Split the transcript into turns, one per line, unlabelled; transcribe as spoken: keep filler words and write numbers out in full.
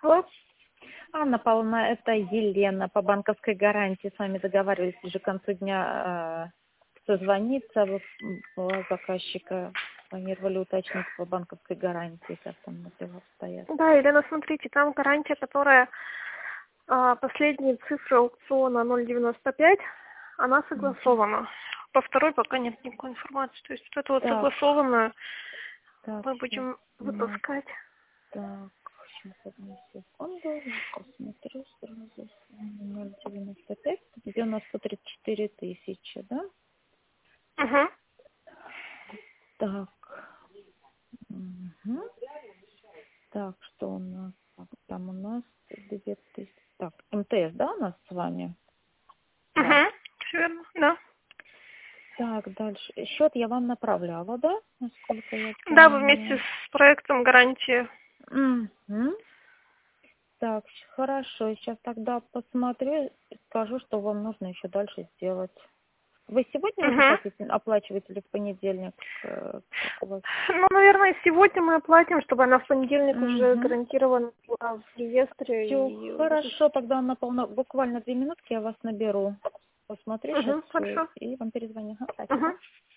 Алло.
Анна Павловна, это Елена по банковской гарантии. С вами договаривались уже к концу дня э, созвониться. Вы у заказчика планировали уточнить по банковской гарантии, как там дела обстоят.
Да, Елена, смотрите, там гарантия, которая а, последние цифры аукциона ноль девяносто пять, она согласована. По второй пока нет никакой информации. То есть вот это вот
Так,
согласованную
так,
мы
сейчас,
будем
ну,
выпускать.
так, сейчас одну секунду, я посмотрю сразу. ноль девяносто пять, где у нас сто тридцать четыре тысячи, да?
Угу.
Так, угу. Так, что у нас? Так, там у нас две тысячи. Так, МТС, да, у нас с вами? Да.
Угу. Все верно, да.
Так, дальше. Счет я вам направляла, да? Насколько я
Да, вы вместе
помню.
с проектом гарантии.
Угу. Так, хорошо. Сейчас тогда посмотрю и скажу, что вам нужно еще дальше сделать. Вы сегодня уже
Угу.
хотите оплачивать или в понедельник? Э, Как у вас?
Ну, наверное, сегодня мы оплатим, чтобы она в понедельник уже
Угу.
гарантированно была в реестре.
Все
И...
хорошо, тогда на полно... буквально две минутки я вас наберу. Посмотрю сейчас
Угу, хорошо.
и вам перезвоню. Ага, спасибо.
Угу.